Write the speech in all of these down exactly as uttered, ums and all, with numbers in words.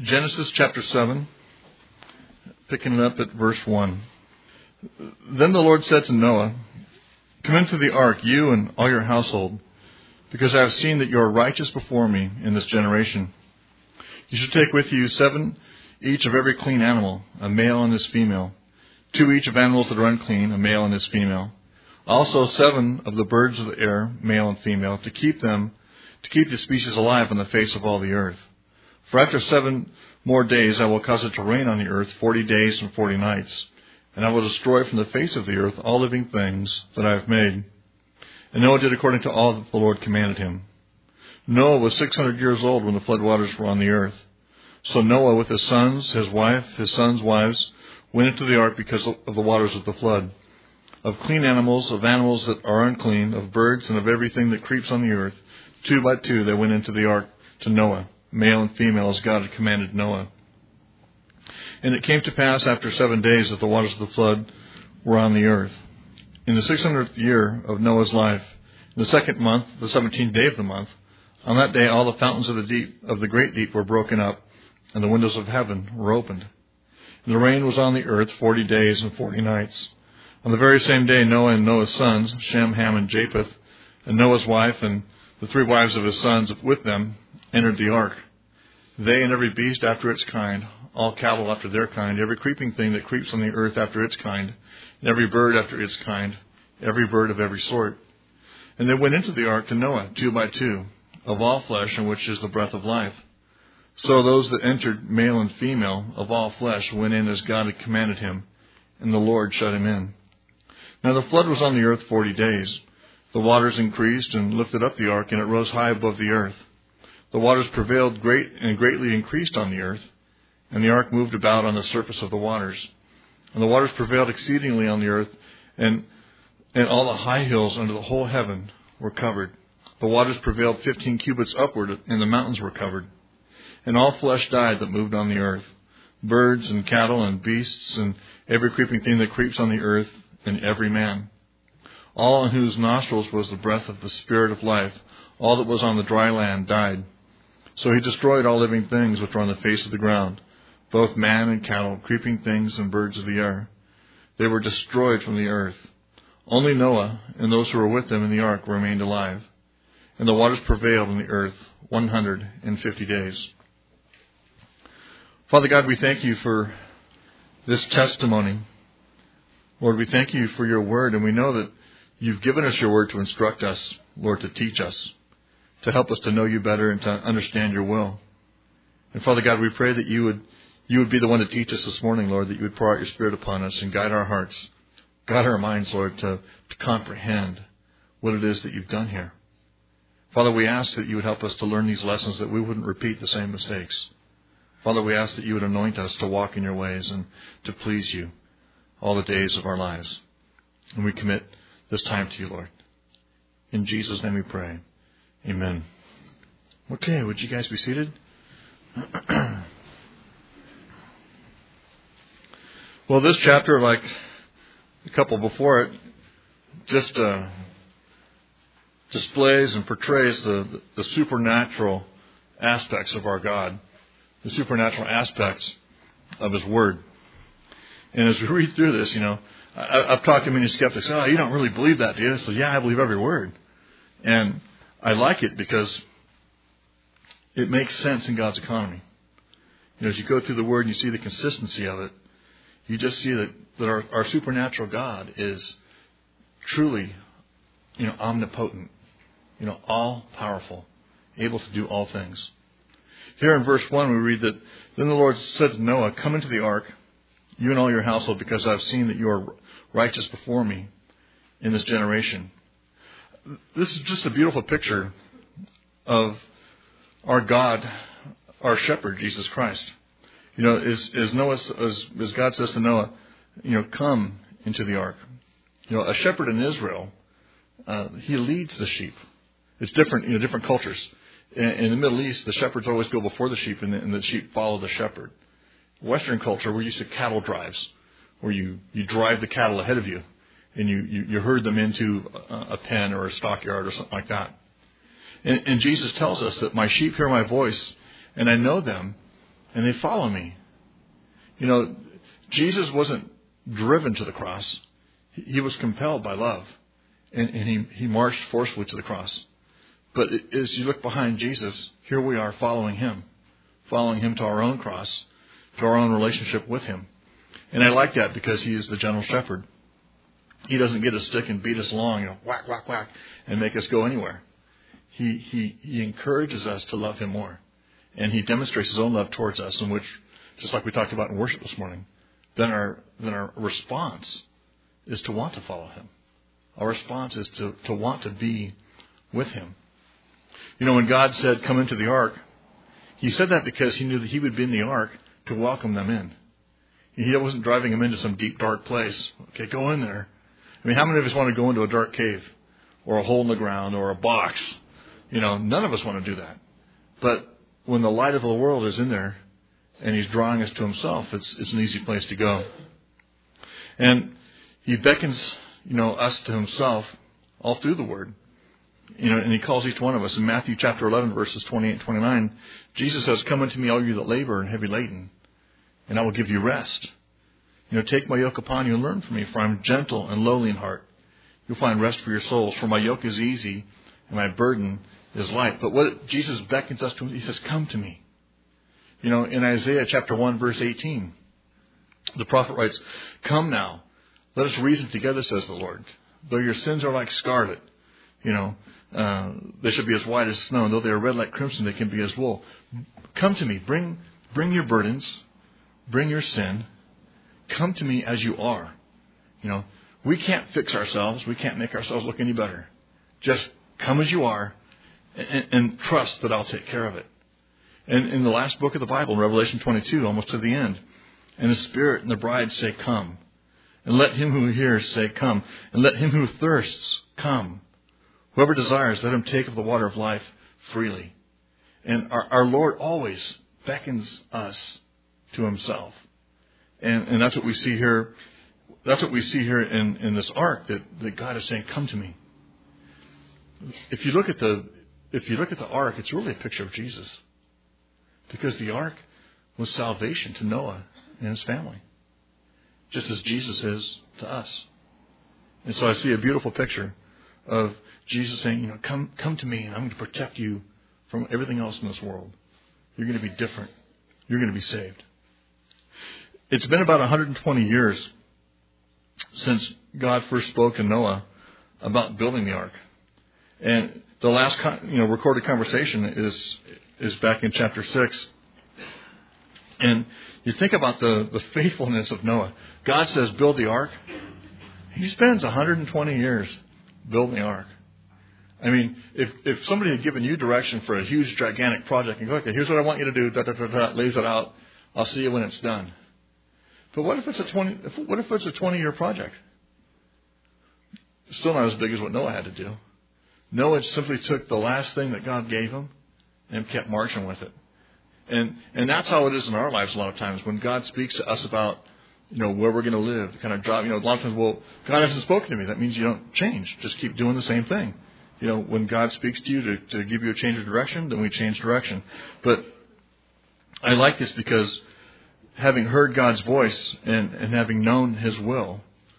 Genesis chapter seven, picking it up at verse one. Then the Lord said to Noah, "Come into the ark, you and all your household, because I have seen that you are righteous before me in this generation. You should take with you seven each of every clean animal, a male and his female, two each of animals that are unclean, a male and his female. Also seven of the birds of the air, male and female, to keep them, to keep the species alive on the face of all the earth. For after seven more days I will cause it to rain on the earth forty days and forty nights, and I will destroy from the face of the earth all living things that I have made." And Noah did according to all that the Lord commanded him. Noah was six hundred years old when the flood waters were on the earth. So Noah with his sons, his wife, his sons' wives, went into the ark because of the waters of the flood. Of clean animals, of animals that are unclean, of birds, and of everything that creeps on the earth, two by two they went into the ark to Noah, male and female, as God had commanded Noah. And it came to pass after seven days that the waters of the flood were on the earth. In the six hundredth year of Noah's life, in the second month, the seventeenth day of the month, on that day all the fountains of the deep, of the great deep were broken up, and the windows of heaven were opened. And the rain was on the earth forty days and forty nights. On the very same day Noah and Noah's sons, Shem, Ham, and Japheth, and Noah's wife and the three wives of his sons with them, entered the ark. They and every beast after its kind, all cattle after their kind, every creeping thing that creeps on the earth after its kind, and every bird after its kind, every bird of every sort. And they went into the ark to Noah, two by two, of all flesh in which is the breath of life. So those that entered, male and female, of all flesh, went in as God had commanded him, and the Lord shut him in. Now the flood was on the earth forty days. The waters increased and lifted up the ark, and it rose high above the earth. The waters prevailed great and greatly increased on the earth, and the ark moved about on the surface of the waters. And the waters prevailed exceedingly on the earth, and, and all the high hills under the whole heaven were covered. The waters prevailed fifteen cubits upward, and the mountains were covered. And all flesh died that moved on the earth, birds and cattle and beasts, and every creeping thing that creeps on the earth, and every man. All in whose nostrils was the breath of the Spirit of life, all that was on the dry land died. So he destroyed all living things which were on the face of the ground, both man and cattle, creeping things and birds of the air. They were destroyed from the earth. Only Noah and those who were with him in the ark remained alive. And the waters prevailed on the earth one hundred fifty days. Father God, we thank you for this testimony. Lord, we thank you for your word, and we know that you've given us your word to instruct us, Lord, to teach us, to help us to know you better and to understand your will. And Father God, we pray that you would you would be the one to teach us this morning, Lord, that you would pour out your Spirit upon us and guide our hearts, guide our minds, Lord, to, to comprehend what it is that you've done here. Father, we ask that you would help us to learn these lessons, that we wouldn't repeat the same mistakes. Father, we ask that you would anoint us to walk in your ways and to please you all the days of our lives. And we commit this time to you, Lord. In Jesus' name we pray. Amen. Okay, would you guys be seated? Well, this chapter, like a couple before it, just uh, displays and portrays the, the supernatural aspects of our God, the supernatural aspects of His Word. And as we read through this, you know, I, I've talked to many skeptics. Oh, you don't really believe that, do you? So, yeah, I believe every word. And I like it because it makes sense in God's economy. You know, as you go through the Word and you see the consistency of it, you just see that, that our, our supernatural God is truly, you know, omnipotent, you know, all-powerful, able to do all things. Here in verse one, we read that, "Then the Lord said to Noah, 'Come into the ark, you and all your household, because I've seen that you are righteous before me in this generation.'" This is just a beautiful picture of our God, our shepherd, Jesus Christ. You know, as, as Noah, as, as God says to Noah, you know, come into the ark. You know, a shepherd in Israel, uh, he leads the sheep. It's different, you know, different cultures. In, in the Middle East, the shepherds always go before the sheep, and the, and the sheep follow the shepherd. Western culture, we're used to cattle drives, where you, you drive the cattle ahead of you, and you, you, you herd them into a, a pen or a stockyard or something like that. And, and Jesus tells us that my sheep hear my voice, and I know them, and they follow me. You know, Jesus wasn't driven to the cross. He was compelled by love, and, and he, he marched forcefully to the cross. But as you look behind Jesus, here we are following him, following him to our own cross, to our own relationship with him. And I like that because he is the gentle shepherd. He doesn't get a stick and beat us along, you know, whack, whack, whack, and make us go anywhere. He, he, he encourages us to love him more. And he demonstrates his own love towards us, in which, just like we talked about in worship this morning, then our, then our response is to want to follow him. Our response is to, to want to be with him. You know, when God said, come into the ark, he said that because he knew that he would be in the ark to welcome them in. He wasn't driving them into some deep, dark place. Okay, go in there. I mean, how many of us want to go into a dark cave or a hole in the ground or a box? You know, none of us want to do that. But when the light of the world is in there and he's drawing us to himself, it's, it's an easy place to go. And he beckons, you know, us to himself all through the word. You know, and he calls each one of us. In Matthew chapter eleven, verses twenty-eight and twenty-nine, Jesus says, come unto me, all you that labor and heavy laden, and I will give you rest. You know, take my yoke upon you and learn from me, for I am gentle and lowly in heart. You'll find rest for your souls, for my yoke is easy and my burden is light. But what Jesus beckons us to, he says, come to me. You know, in Isaiah chapter one, verse eighteen, the prophet writes, come now, let us reason together, says the Lord. Though your sins are like scarlet, you know, uh, they should be as white as snow. And though they are red like crimson, they can be as wool. Come to me, bring, bring your burdens, bring your sin. Come to me as you are. You know, we can't fix ourselves. We can't make ourselves look any better. Just come as you are and, and trust that I'll take care of it. And in the last book of the Bible, Revelation twenty-two, almost to the end, and the Spirit and the bride say, come. And let him who hears say, come. And let him who thirsts come. Whoever desires, let him take of the water of life freely. And our, our Lord always beckons us to himself. And, and that's what we see here. That's what we see here in, in this ark, that, that God is saying, come to me. If you look at the if you look at the ark, it's really a picture of Jesus. Because the ark was salvation to Noah and his family. Just as Jesus is to us. And so I see a beautiful picture of Jesus saying, you know, come come to me and I'm going to protect you from everything else in this world. You're going to be different. You're going to be saved. It's been about one hundred twenty years since God first spoke to Noah about building the ark. And the last you know recorded conversation is is back in chapter six. And you think about the, the faithfulness of Noah. God says, build the ark. He spends one hundred twenty years building the ark. I mean, if if somebody had given you direction for a huge, gigantic project and go, okay, here's what I want you to do, da, da, da, da, lays it out. I'll see you when it's done. But what if it's a twenty? What if it's a twenty-year project? Still not as big as what Noah had to do. Noah simply took the last thing that God gave him and kept marching with it. And and that's how it is in our lives a lot of times. When God speaks to us about, you know, where we're going to live, the kind of job, you know, a lot of times, well, God hasn't spoken to me. That means you don't change. Just keep doing the same thing. You know, when God speaks to you to, to give you a change of direction, then we change direction. But I like this because having heard God's voice and, and having known his will,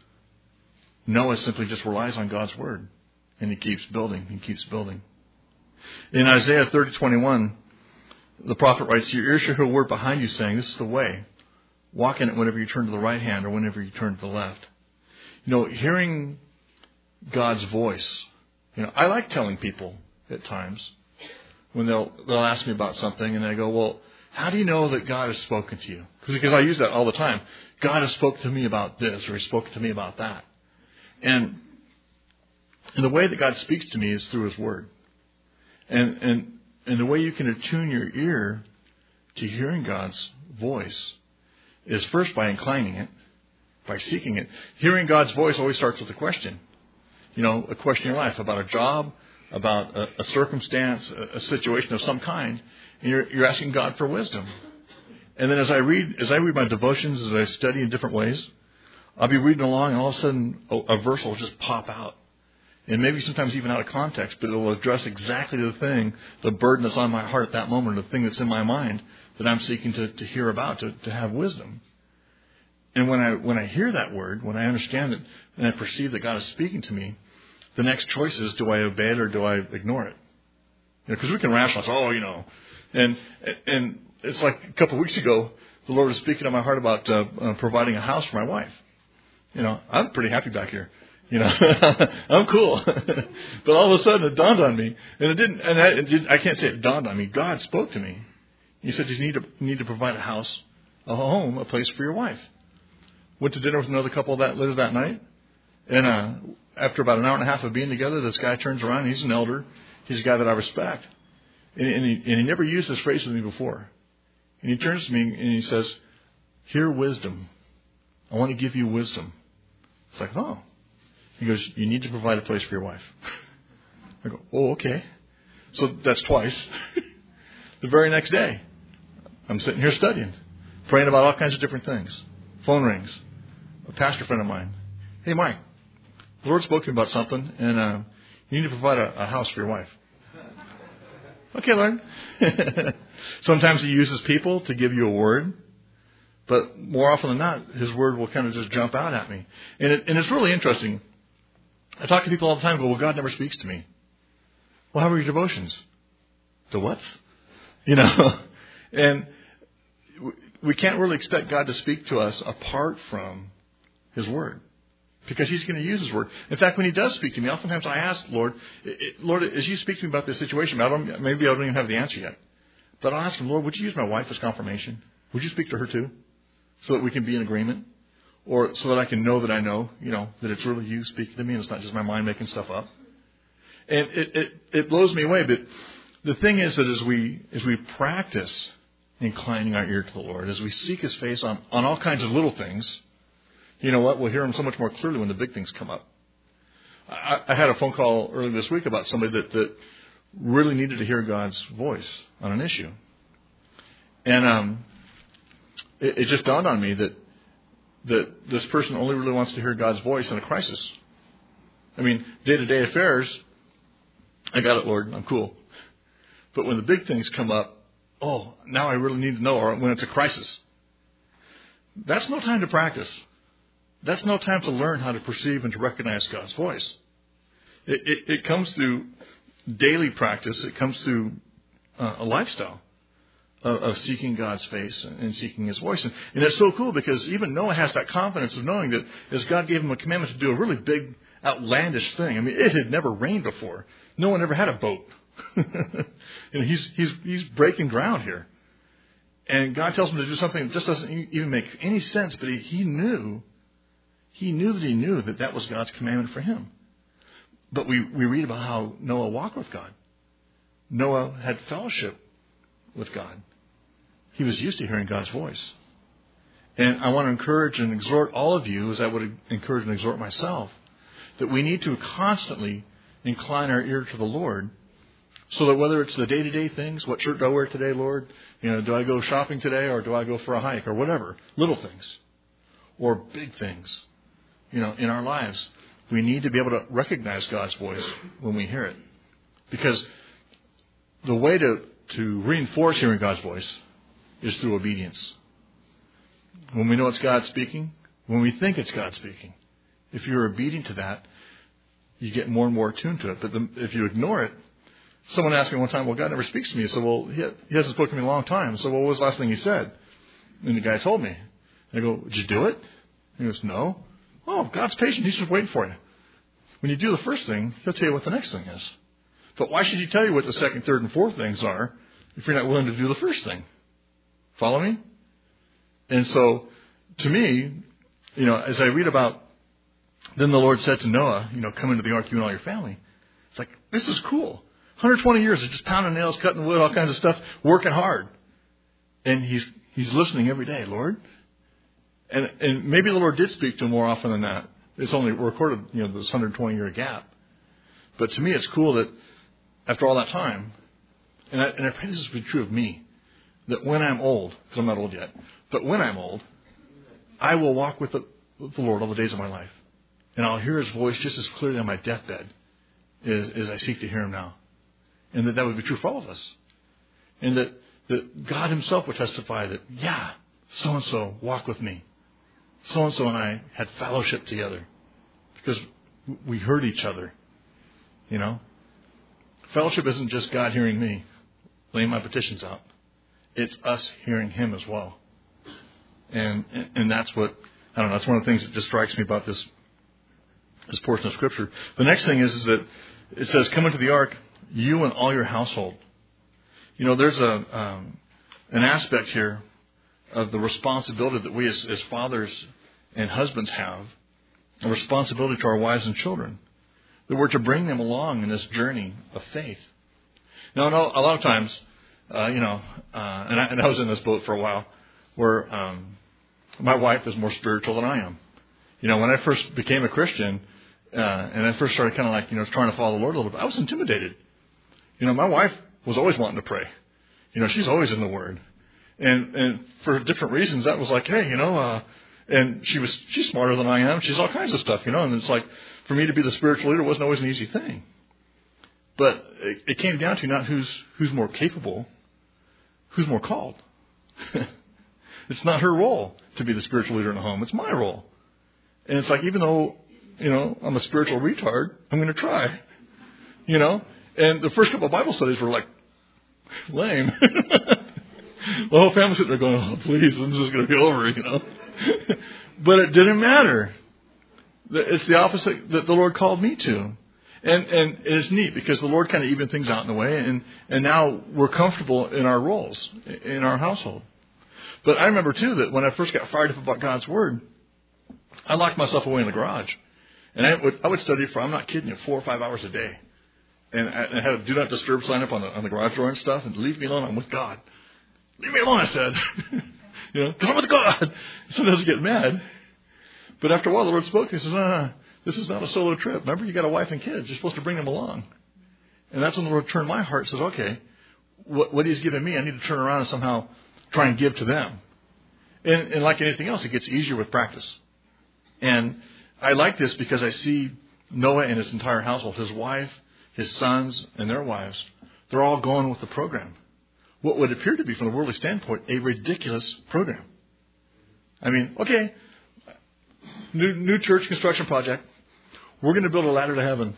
Noah simply just relies on God's word. And he keeps building. He keeps building. In Isaiah thirty twenty-one, the prophet writes, your ears shall hear a word behind you saying, this is the way. Walk in it whenever you turn to the right hand or whenever you turn to the left. You know, hearing God's voice. You know, I like telling people at times when they'll they'll ask me about something and I go, well, how do you know that God has spoken to you? Because I use that all the time. God has spoken to me about this or he spoke to me about that. And, and the way that God speaks to me is through his word. And, and, and the way you can attune your ear to hearing God's voice is first by inclining it, by seeking it. Hearing God's voice always starts with a question. You know, a question in your life about a job, about a, a circumstance, a, a situation of some kind. And you're, you're asking God for wisdom. And then as I read, as I read my devotions, as I study in different ways, I'll be reading along and all of a sudden a, a verse will just pop out. And maybe sometimes even out of context, but it will address exactly the thing, the burden that's on my heart at that moment, the thing that's in my mind that I'm seeking to, to hear about, to, to have wisdom. And when I when I hear that word, when I understand it, and I perceive that God is speaking to me, the next choice is, do I obey it or do I ignore it? Because you know, we can rationalize, oh, you know. And and it's like a couple of weeks ago, the Lord was speaking to my heart about uh, uh, providing a house for my wife. You know, I'm pretty happy back here. You know, I'm cool. But all of a sudden it dawned on me, and it didn't, and I, it did, I can't say it dawned on me. God spoke to me. He said, you need to you need to provide a house, a home, a place for your wife. Went to dinner with another couple that later that night, and uh, after about an hour and a half of being together, this guy turns around. He's an elder. He's a guy that I respect, and, and, he, and he never used this phrase with me before. And he turns to me and he says, "Hear wisdom. I want to give you wisdom." It's like, oh. He goes, "You need to provide a place for your wife." I go, "Oh, okay." So that's twice. The very next day, I'm sitting here studying, praying about all kinds of different things. Phone rings. A pastor friend of mine. "Hey, Mike, the Lord spoke to me about something, and uh, you need to provide a, a house for your wife." Okay, Lord. Sometimes He uses people to give you a word, but more often than not, His word will kind of just jump out at me. And, it, and it's really interesting. I talk to people all the time and go, "Well, God never speaks to me." "Well, how are your devotions?" "The what?" You know, and we can't really expect God to speak to us apart from His Word, because He's going to use His Word. In fact, when He does speak to me, oftentimes I ask, Lord, Lord, as you speak to me about this situation, I don't, maybe I don't even have the answer yet, but I'll ask Him, "Lord, would you use my wife as confirmation? Would you speak to her too, so that we can be in agreement, or so that I can know that I know, you know, that it's really you speaking to me and it's not just my mind making stuff up?" And it, it, it blows me away, but the thing is that as we as we practice inclining our ear to the Lord, as we seek His face on, on all kinds of little things, you know what? We'll hear Him so much more clearly when the big things come up. I, I had a phone call earlier this week about somebody that, that really needed to hear God's voice on an issue. And um, it, it just dawned on me that that this person only really wants to hear God's voice in a crisis. I mean, day-to-day affairs, I got it, Lord, I'm cool. But when the big things come up, oh, now I really need to know, or when it's a crisis. That's no time to practice. That's no time to learn how to perceive and to recognize God's voice. It, it, it comes through daily practice. It comes through uh, a lifestyle of, of seeking God's face and, and seeking His voice. And, and it's so cool because even Noah has that confidence of knowing that as God gave him a commandment to do a really big, outlandish thing. I mean, it had never rained before. No one ever had a boat. And he's he's he's breaking ground here. And God tells him to do something that just doesn't even make any sense, but he, he knew, he knew that he knew that that was God's commandment for him. But we, we read about how Noah walked with God. Noah had fellowship with God. He was used to hearing God's voice. And I want to encourage and exhort all of you, as I would encourage and exhort myself, that we need to constantly incline our ear to the Lord, so that whether it's the day-to-day things, what shirt do I wear today, Lord? You know, do I go shopping today, or do I go for a hike, or whatever, little things, or big things, you know, in our lives, we need to be able to recognize God's voice when we hear it. Because the way to, to reinforce hearing God's voice is through obedience. When we know it's God speaking, when we think it's God speaking, if you're obedient to that, you get more and more attuned to it. But the, if you ignore it, someone asked me one time, "Well, God never speaks to me." I said, "Well, he, he hasn't spoken to me in a long time." So, "Well, what was the last thing He said?" And the guy told me. And I go, "Did you do it?" And he goes, "No." "Oh, God's patient. He's just waiting for you. When you do the first thing, He'll tell you what the next thing is. But why should He tell you what the second, third, and fourth things are if you're not willing to do the first thing?" Follow me? And so, to me, you know, as I read about, then the Lord said to Noah, you know, "Come into the ark, you and all your family." It's like, this is cool. one hundred twenty years of just pounding nails, cutting wood, all kinds of stuff, working hard. And he's he's listening every day, "Lord." And and maybe the Lord did speak to him more often than that. It's only recorded, you know, this one hundred twenty year gap. But to me, it's cool that after all that time, and I, and I pray this will be true of me, that when I'm old, because I'm not old yet, but when I'm old, I will walk with the, with the Lord all the days of my life. And I'll hear His voice just as clearly on my deathbed as, as I seek to hear Him now. And that that would be true for all of us. And that that God himself would testify that, yeah, so-and-so walked with me. So-and-so and I had fellowship together because we heard each other. You know, fellowship isn't just God hearing me, laying my petitions out. It's us hearing him as well. And and that's what, I don't know, that's one of the things that just strikes me about this this portion of Scripture. The next thing is, is that it says, come into the ark, you and all your household. You know, there's a um, an aspect here of the responsibility that we as, as fathers and husbands have, a responsibility to our wives and children, that we're to bring them along in this journey of faith. Now, I know a lot of times, uh, you know, uh, and, I, and I was in this boat for a while, where um, my wife is more spiritual than I am. You know, when I first became a Christian, uh, and I first started kind of like, you know, trying to follow the Lord a little bit, I was intimidated. You know, my wife was always wanting to pray. You know, she's always in the Word. And and for different reasons, that was like, hey, you know, uh, and she was she's smarter than I am. She's all kinds of stuff, you know. And it's like, for me to be the spiritual leader wasn't always an easy thing. But it, it came down to not who's who's more capable, who's more called. It's not her role to be the spiritual leader in the home. It's my role. And it's like, even though, you know, I'm a spiritual retard, I'm going to try. You know? And the first couple of Bible studies were like, lame. The whole family sitting there going, oh, please, this is going to be over, you know. But it didn't matter. It's the opposite that the Lord called me to. And and it's neat because the Lord kind of evened things out in a way. And, and now we're comfortable in our roles, in our household. But I remember, too, that when I first got fired up about God's Word, I locked myself away in the garage. And I would, I would study for, I'm not kidding you, four or five hours a day. And I, I had a do not disturb sign up on the, on the garage door and stuff. And leave me alone, I'm with God. Leave me alone, I said. You know, because I'm with God. Sometimes I get mad. But after a while, the Lord spoke. He says, no, no, no, this is not a solo trip. Remember, you got a wife and kids. You're supposed to bring them along. And that's when the Lord turned my heart and says, okay, what, what he's given me, I need to turn around and somehow try and give to them. And, and like anything else, it gets easier with practice. And I like this because I see Noah and his entire household, his wife, his sons, and their wives, they're all going with the program. What would appear to be, from a worldly standpoint, a ridiculous program. I mean, okay, new, new church construction project. We're going to build a ladder to heaven.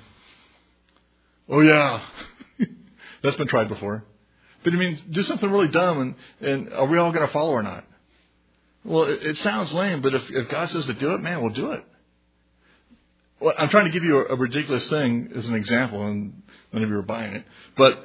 Oh, yeah. That's been tried before. But I mean, do something really dumb, and, and are we all going to follow or not? Well, it, it sounds lame, but if, if God says to do it, man, we'll do it. Well, I'm trying to give you a, a ridiculous thing as an example, and none of you are buying it. But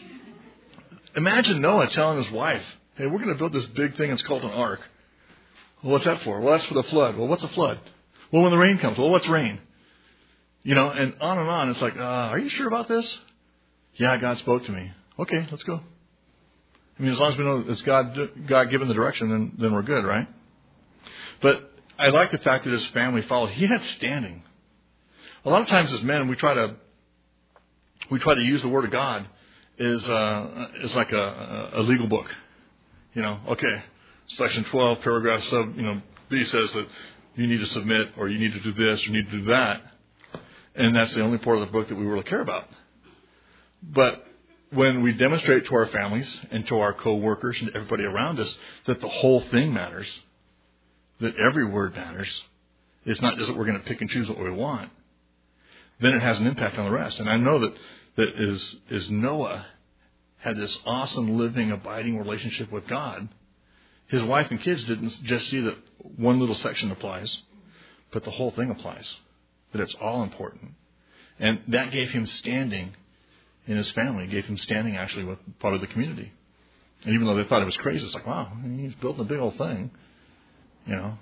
imagine Noah telling his wife, hey, we're going to build this big thing. It's called an ark. Well, what's that for? Well, that's for the flood. Well, what's a flood? Well, when the rain comes. Well, what's rain? You know, and on and on. It's like, uh, are you sure about this? Yeah, God spoke to me. Okay, let's go. I mean, as long as we know it's God, God given the direction, then, then we're good, right? But I like the fact that his family followed. He had standing. A lot of times as men, we try to we try to use the Word of God as uh, as like a, a legal book. You know, okay, Section twelve, paragraph sub, you know, B says that you need to submit, or you need to do this, or you need to do that, and that's the only part of the book that we really care about. But when we demonstrate to our families and to our co-workers and everybody around us that the whole thing matters, that every word matters, it's not just that we're going to pick and choose what we want, then it has an impact on the rest. And I know that that is is Noah had this awesome, living, abiding relationship with God. His wife and kids didn't just see that one little section applies, but the whole thing applies, that it's all important. And that gave him standing in his family, gave him standing actually with part of the community. And even though they thought it was crazy, it's like, wow, he's building a big old thing, you know.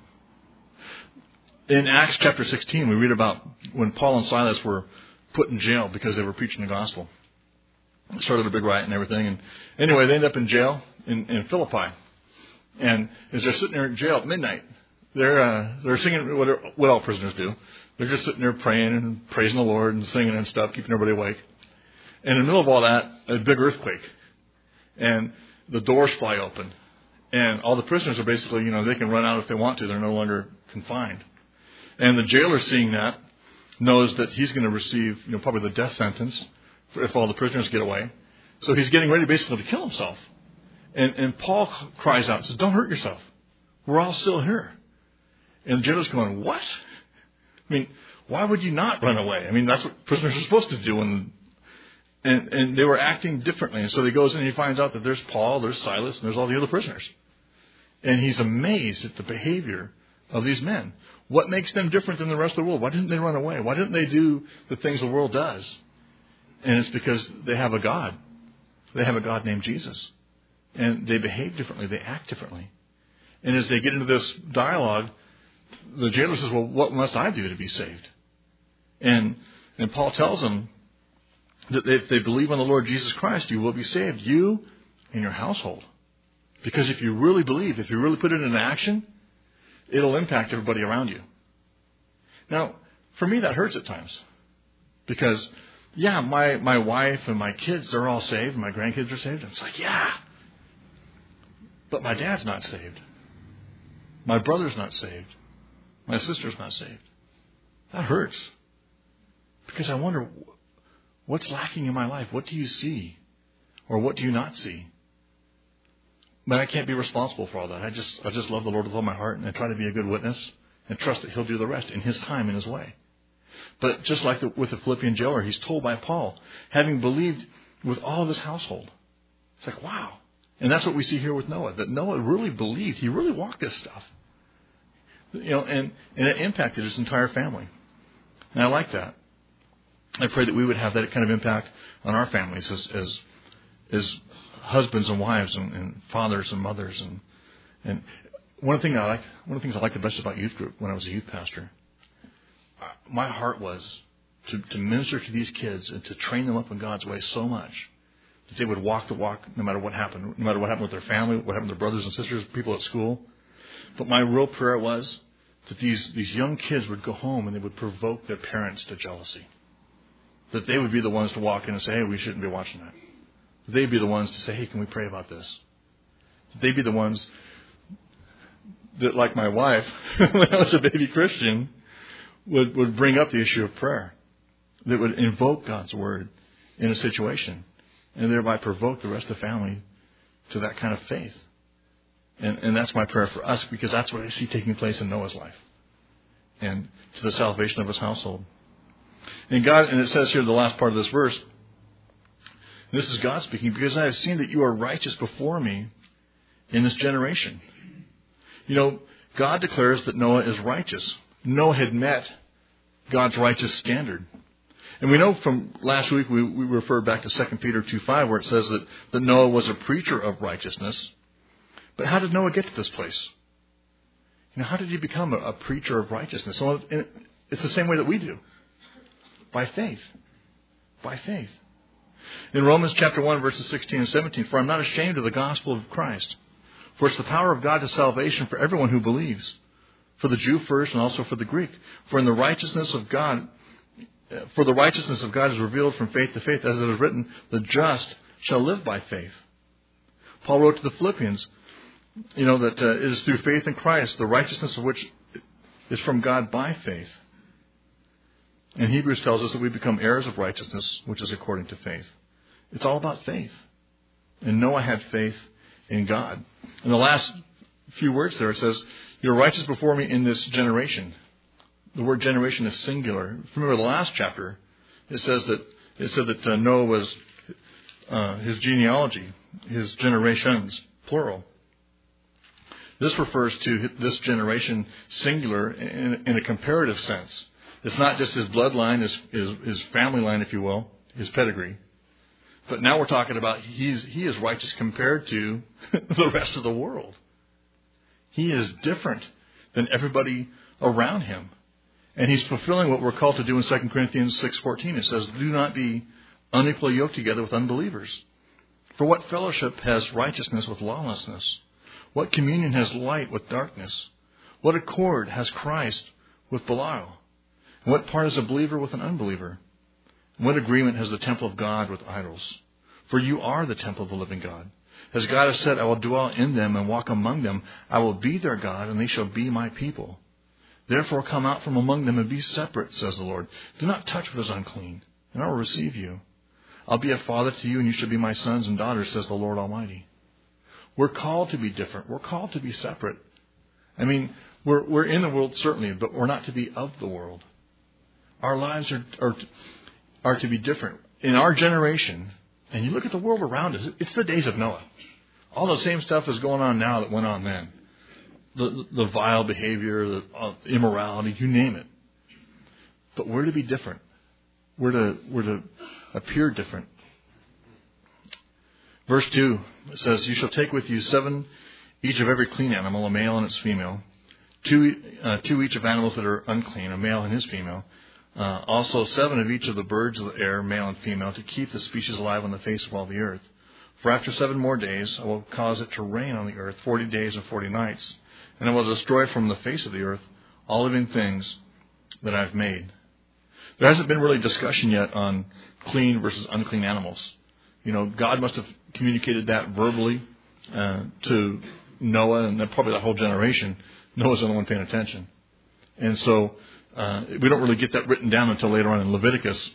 In Acts chapter sixteen, we read about when Paul and Silas were put in jail because they were preaching the gospel. It started a big riot and everything. And anyway, they ended up in jail in, in Philippi. And as they're sitting there in jail at midnight, they're uh, they're singing what, what all prisoners do. They're just sitting there praying and praising the Lord and singing and stuff, keeping everybody awake. And in the middle of all that, a big earthquake. And the doors fly open. And all the prisoners are basically, you know, they can run out if they want to. They're no longer confined. And the jailer, seeing that, knows that he's going to receive, you know, probably the death sentence if all the prisoners get away. So he's getting ready basically to kill himself. And, and Paul cries out and says, don't hurt yourself. We're all still here. And the jailer's going, what? I mean, why would you not run away? I mean, that's what prisoners are supposed to do. And, and, and they were acting differently. And so he goes in and he finds out that there's Paul, there's Silas, and there's all the other prisoners. And he's amazed at the behavior of these men. What makes them different than the rest of the world? Why didn't they run away? Why didn't they do the things the world does? And it's because they have a God. They have a God named Jesus. And they behave differently. They act differently. And as they get into this dialogue, the jailer says, well, what must I do to be saved? And and Paul tells them that if they believe on the Lord Jesus Christ, you will be saved, you and your household. Because if you really believe, if you really put it into action, it'll impact everybody around you. Now, for me, that hurts at times. Because, yeah, my, my wife and my kids, they're all saved. My grandkids are saved. And it's like, yeah. But my dad's not saved. My brother's not saved. My sister's not saved. That hurts. Because I wonder, what's lacking in my life? What do you see? Or what do you not see? But I can't be responsible for all that. I just I just love the Lord with all my heart, and I try to be a good witness and trust that He'll do the rest in His time, in His way. But just like the, with the Philippian jailer, he's told by Paul, having believed with all of his household. It's like, wow. And that's what we see here with Noah, that Noah really believed. He really walked this stuff. You know, and, and it impacted his entire family. And I like that. I pray that we would have that kind of impact on our families as as, as husbands and wives and, and fathers and mothers. And and one thing I like, one of the things I liked the best about youth group when I was a youth pastor, my heart was to, to minister to these kids and to train them up in God's way so much that they would walk the walk no matter what happened, no matter what happened with their family, what happened to their brothers and sisters, people at school. But my real prayer was that these, these young kids would go home and they would provoke their parents to jealousy. That they would be the ones to walk in and say, hey, we shouldn't be watching that. They'd be the ones to say, hey, can we pray about this? They'd be the ones that, like my wife, when I was a baby Christian, would, would bring up the issue of prayer. That would invoke God's word in a situation and thereby provoke the rest of the family to that kind of faith. And, and that's my prayer for us, because that's what I see taking place in Noah's life and to the salvation of his household. And God, and it says here, the last part of this verse, this is God speaking, because I have seen that you are righteous before me in this generation. You know, God declares that Noah is righteous. Noah had met God's righteous standard. And we know from last week, we, we referred back to Second Peter two five, where it says that, that Noah was a preacher of righteousness. But how did Noah get to this place? You know, how did he become a, a preacher of righteousness? Well, it's the same way that we do. By faith. By faith. In Romans chapter one, verses sixteen and seventeen, for I'm not ashamed of the gospel of Christ, for it's the power of God to salvation for everyone who believes, for the Jew first and also for the Greek. For in the righteousness of God, for the righteousness of God is revealed from faith to faith, as it is written, the just shall live by faith. Paul wrote to the Philippians, you know, that uh, it is through faith in Christ, the righteousness of which is from God by faith. And Hebrews tells us that we become heirs of righteousness, which is according to faith. It's all about faith. And Noah had faith in God. In the last few words there, it says, you're righteous before me in this generation. The word generation is singular. Remember the last chapter, it says that it said that uh, Noah was uh, his genealogy, his generations, plural. This refers to this generation singular in, in a comparative sense. It's not just his bloodline, his, his, his family line, if you will, his pedigree. But now we're talking about he's, he is righteous compared to the rest of the world. He is different than everybody around him. And he's fulfilling what we're called to do in Second Corinthians six fourteen. It says, do not be unequally yoked together with unbelievers. For what fellowship has righteousness with lawlessness? What communion has light with darkness? What accord has Christ with Belial? And what part is a believer with an unbeliever? And what agreement has the temple of God with idols? For you are the temple of the living God. As God has said, I will dwell in them and walk among them. I will be their God, and they shall be my people. Therefore come out from among them and be separate, says the Lord. Do not touch what is unclean, and I will receive you. I'll be a father to you, and you shall be my sons and daughters, says the Lord Almighty. We're called to be different. We're called to be separate. I mean, we're we're in the world certainly, but we're not to be of the world. Our lives are are, are to be different. In our generation, and you look at the world around us, it's the days of Noah. All the same stuff is going on now that went on then. The the vile behavior, the uh, immorality, you name it. But we're to be different. We're to we're to appear different. Verse two, it says, "You shall take with you seven each of every clean animal, a male and its female, two uh, two each of animals that are unclean, a male and his female. Uh, also seven of each of the birds of the air, male and female, to keep the species alive on the face of all the earth. For after seven more days I will cause it to rain on the earth forty days and forty nights, and I will destroy from the face of the earth all living things that I've made." There hasn't been really discussion yet on clean versus unclean animals. You know, God must have communicated that verbally uh, to Noah and then probably the whole generation. Noah's the only one paying attention. And so uh, we don't really get that written down until later on in Leviticus.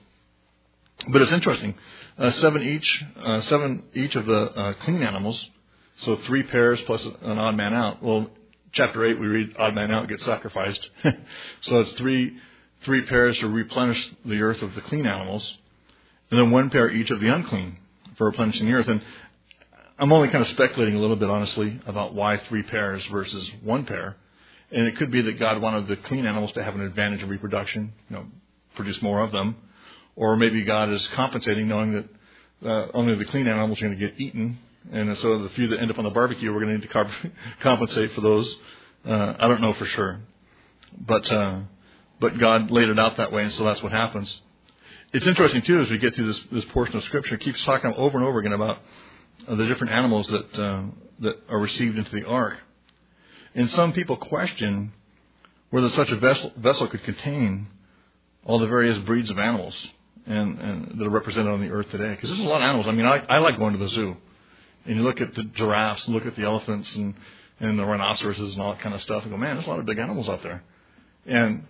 But it's interesting. Uh, seven each, uh, seven each of the uh, clean animals. So three pairs plus an odd man out. Well, chapter eight we read odd man out gets sacrificed. So it's three three pairs to replenish the earth of the clean animals, and then one pair each of the unclean for replenishing the earth. And I'm only kind of speculating a little bit, honestly, about why three pairs versus one pair. And it could be that God wanted the clean animals to have an advantage in reproduction, you know, produce more of them. Or maybe God is compensating, knowing that uh, only the clean animals are going to get eaten. And so the few that end up on the barbecue, we're going to need to comp- compensate for those. Uh, I don't know for sure. But uh, but God laid it out that way, and so that's what happens. It's interesting, too, as we get through this, this portion of Scripture, it keeps talking over and over again about uh, the different animals that uh, that are received into the ark. And some people question whether such a vessel, vessel could contain all the various breeds of animals and, and that are represented on the earth today. Because there's a lot of animals. I mean, I, I like going to the zoo. And you look at the giraffes and look at the elephants and, and the rhinoceroses and all that kind of stuff and go, man, there's a lot of big animals out there. And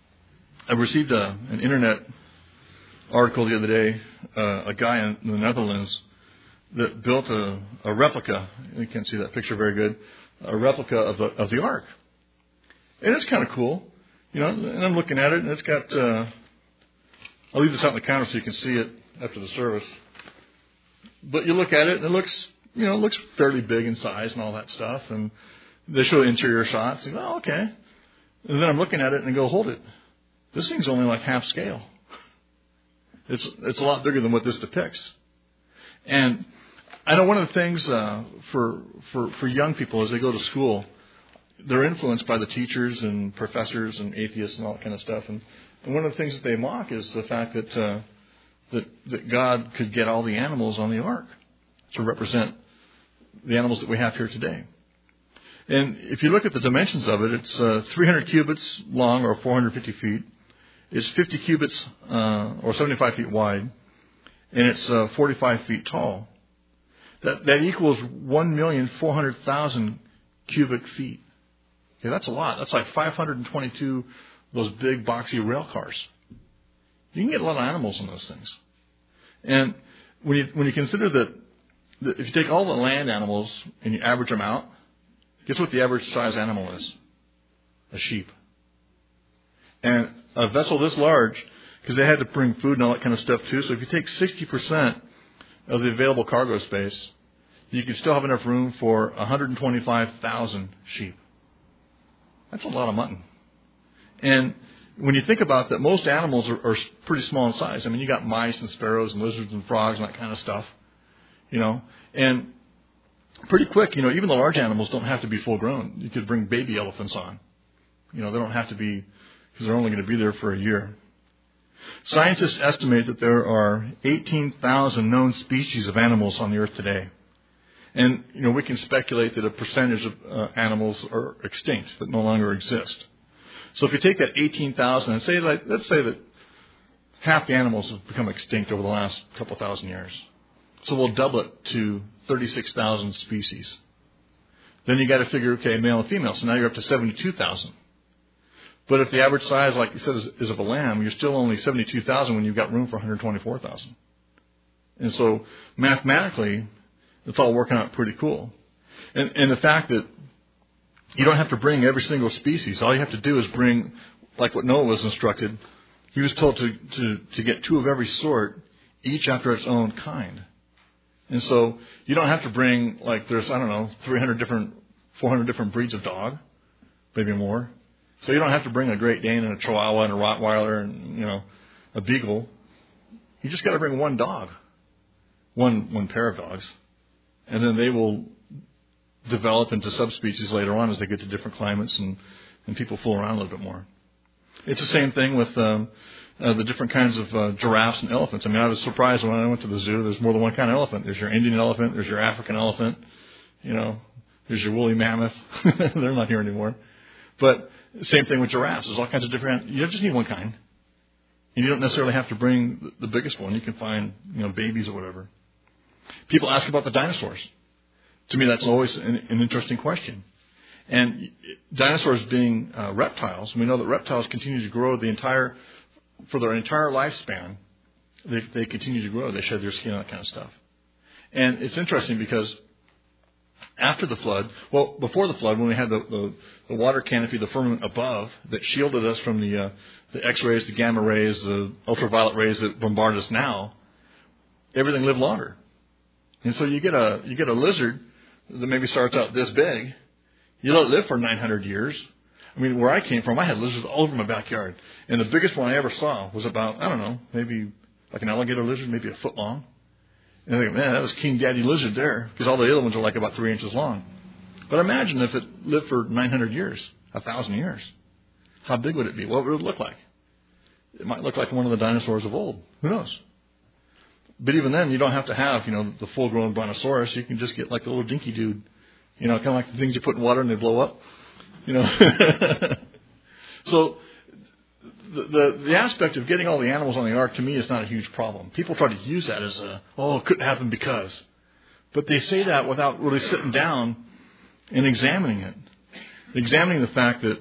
I received a, an internet article the other day, uh, a guy in the Netherlands that built a, a replica. You can't see that picture very good. A replica of the of the ark, and it's kind of cool, you know. And I'm looking at it, and it's got. Uh, I'll leave this out on the counter so you can see it after the service. But you look at it, and it looks, you know, it looks fairly big in size and all that stuff. And they show interior shots. And, oh, okay. And then I'm looking at it and I go, hold it. This thing's only like half scale. It's it's a lot bigger than what this depicts. And I know one of the things uh, for for for young people as they go to school, they're influenced by the teachers and professors and atheists and all that kind of stuff. And, and one of the things that they mock is the fact that uh, that that God could get all the animals on the ark to represent the animals that we have here today. And if you look at the dimensions of it, it's uh, three hundred cubits long, or four hundred fifty feet. It's fifty cubits, uh, or seventy-five feet wide, and it's uh, forty-five feet tall. That that equals one million four hundred thousand cubic feet. Okay, that's a lot. That's like five hundred twenty-two of those big boxy rail cars. You can get a lot of animals in those things. And when you when you consider that, that if you take all the land animals and you average them out, guess what the average size animal is? A sheep. And a vessel this large, because they had to bring food and all that kind of stuff too. So if you take sixty percent of the available cargo space, you can still have enough room for one hundred twenty-five thousand sheep. That's a lot of mutton. And when you think about that, most animals are, are pretty small in size. I mean, you got mice and sparrows and lizards and frogs and that kind of stuff, you know. And pretty quick, you know, even the large animals don't have to be full grown. You could bring baby elephants on. You know, they don't have to be, because they're only going to be there for a year. Scientists estimate that there are eighteen thousand known species of animals on the earth today. And, you know, we can speculate that a percentage of uh, animals are extinct, that no longer exist. So if you take that eighteen thousand and say, like, let's say that half the animals have become extinct over the last couple thousand years. So we'll double it to thirty-six thousand species. Then you got to figure, okay, male and female. So now you're up to seventy-two thousand. But if the average size, like you said, is, is of a lamb, you're still only seventy-two thousand when you've got room for one hundred twenty-four thousand. And so mathematically, it's all working out pretty cool. And, and the fact that you don't have to bring every single species. All you have to do is bring, like what Noah was instructed. He was told to, to, to get two of every sort, each after its own kind. And so you don't have to bring, like there's, I don't know, three hundred different, four hundred different breeds of dog, maybe more. So you don't have to bring a Great Dane and a Chihuahua and a Rottweiler and, you know, a Beagle. You just got to bring one dog, one one pair of dogs. And then they will develop into subspecies later on as they get to different climates and, and people fool around a little bit more. It's the same thing with um, uh, the different kinds of uh, giraffes and elephants. I mean, I was surprised when I went to the zoo. There's more than one kind of elephant. There's your Indian elephant. There's your African elephant. You know, there's your woolly mammoth. They're not here anymore. But same thing with giraffes. There's all kinds of different. You just need one kind. And you don't necessarily have to bring the biggest one. You can find, you know, babies or whatever. People ask about the dinosaurs. To me, that's always an, an interesting question. And dinosaurs being uh, reptiles, we know that reptiles continue to grow the entire, for their entire lifespan. They, they continue to grow. They shed their skin, that kind of stuff. And it's interesting because after the flood, well, before the flood, when we had the, the, the water canopy, the firmament above that shielded us from the uh, the X-rays, the gamma rays, the ultraviolet rays that bombard us now, everything lived longer. And so you get a you get a lizard that maybe starts out this big. You let it live for nine hundred years. I mean, where I came from, I had lizards all over my backyard. And the biggest one I ever saw was about, I don't know, maybe like an alligator lizard, maybe a foot long. And I think, man, that was King Daddy Lizard there, because all the other ones are like about three inches long. But imagine if it lived for nine hundred years, a thousand years. How big would it be? What would it look like? It might look like one of the dinosaurs of old. Who knows? But even then, you don't have to have, you know, the full-grown brontosaurus. You can just get like the little dinky dude, you know, kind of like the things you put in water and they blow up, you know. So the, the the aspect of getting all the animals on the ark, to me, is not a huge problem. People try to use that as a, oh, it couldn't happen because. But they say that without really sitting down and examining it. Examining the fact that,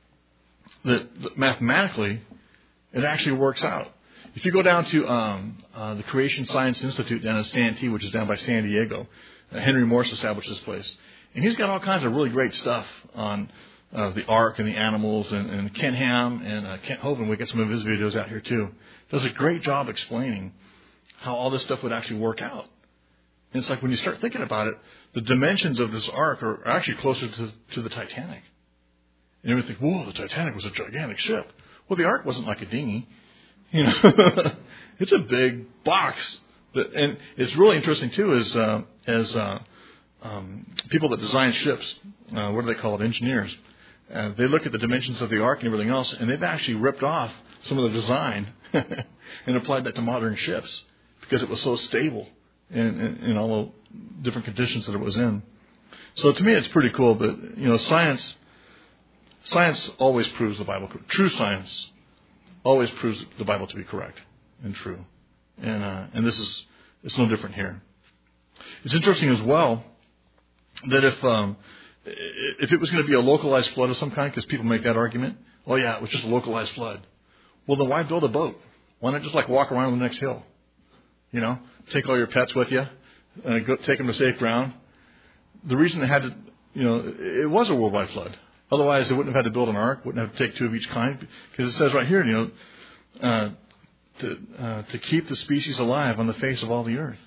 that, that mathematically it actually works out. If you go down to um, uh, the Creation Science Institute down in Santee, which is down by San Diego, uh, Henry Morse established this place. And he's got all kinds of really great stuff on uh, the ark and the animals. And, and Ken Ham and uh, Kent Hovind, we get some of his videos out here too, does a great job explaining how all this stuff would actually work out. And it's like when you start thinking about it, the dimensions of this ark are actually closer to, to the Titanic. And you would think, whoa, the Titanic was a gigantic ship. Well, the ark wasn't like a dinghy. You know, it's a big box. That, and it's really interesting, too, as, uh, as uh, um, people that design ships, uh, what do they call it, engineers, uh, they look at the dimensions of the ark and everything else, and they've actually ripped off some of the design and applied that to modern ships because it was so stable in, in, in all the different conditions that it was in. So to me, it's pretty cool. But, you know, science, science always proves the Bible. True science always proves the Bible to be correct and true. And uh, and this is, it's no different here. It's interesting as well that if um, if it was going to be a localized flood of some kind, because people make that argument, oh yeah, it was just a localized flood. Well, then why build a boat? Why not just like walk around on the next hill? You know, take all your pets with you, and go, take them to safe ground. The reason they had to, you know, it was a worldwide flood. Otherwise, they wouldn't have had to build an ark, wouldn't have to take two of each kind, because it says right here, you know, uh, to, uh, to keep the species alive on the face of all the earth.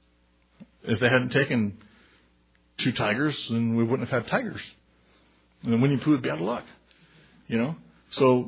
If they hadn't taken two tigers, then we wouldn't have had tigers. And then Winnie Pooh would be out of luck, you know. So,